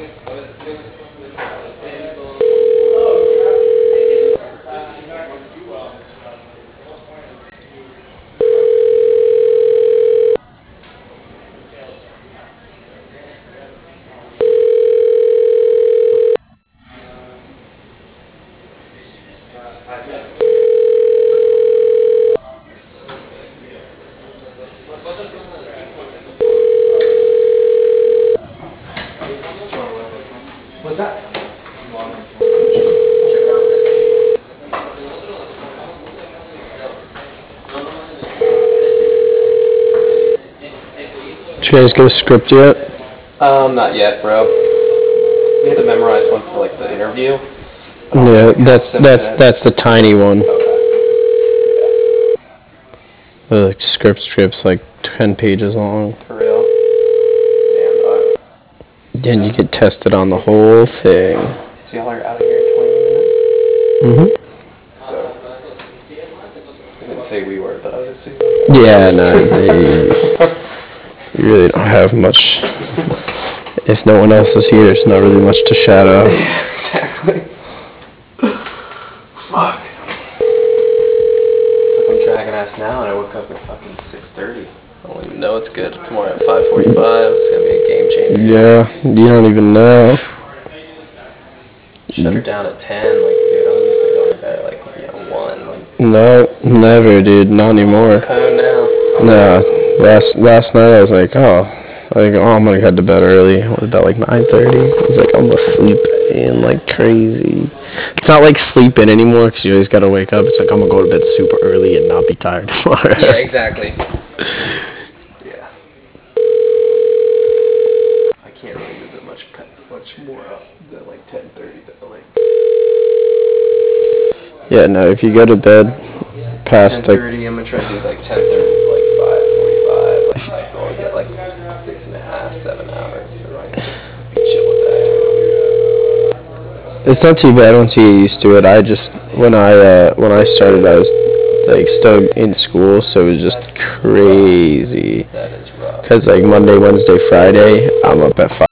What's that? Did you guys get a script yet? Not yet, bro. We had to memorize one for like the interview. Yeah, that's the tiny one. Okay. The like, script's like 10 pages long. For real? Damn, dog. Then you get tested on the whole thing. So y'all are out of here in 20 minutes? So, I didn't say we were, but I would assume. Yeah, no, you really don't have much. If no one else is here, there's not really much to shout out. Yeah, exactly. Fuck. Fucking dragging ass now, and I woke up at fucking 6:30. I don't even know it's good. Tomorrow at 5:45, it's gonna be a game changer. Yeah, you don't even know. Shut her down at 10, like, dude, I'm used to going to bed at, like, 1. Like, no, never, dude, not anymore. Home now. No, last night I was like, I'm gonna head to bed early. I went to bed like 9:30. I was like, I'm gonna sleep in like crazy. It's not like sleep in anymore because you always gotta wake up. It's like I'm gonna go to bed super early and not be tired tomorrow. Yeah, exactly. Yeah. I can't really move it much more up than like 10:30, but like. Yeah, no, if you go to bed past 10:30, I'm gonna try to do like 10:30 to like 5:45. Like I go and get like 6.5, 7 hours. So like just be chill with that. it's not too bad once you get used to it. I just when I started, I was like still in school, so it was just crazy. That is rough. Cause like Monday, Wednesday, Friday, I'm up at 5.